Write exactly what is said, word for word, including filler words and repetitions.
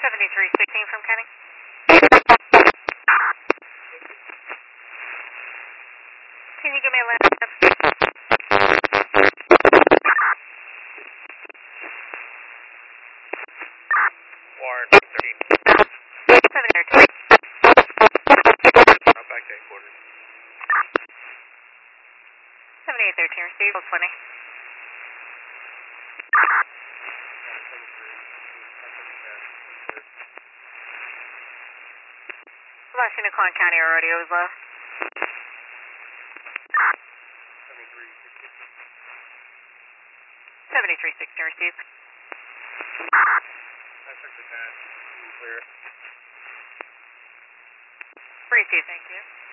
seventy-three sixteen from Kenny. Can you give me a last step? Warren, thirteen. seven thirteen. Not back to headquarters. seventy-eight thirteen, receive twenty. Last unit, Cline County, our radio is low. seventy-three sixteen, receive. Clear. Receive, thank you.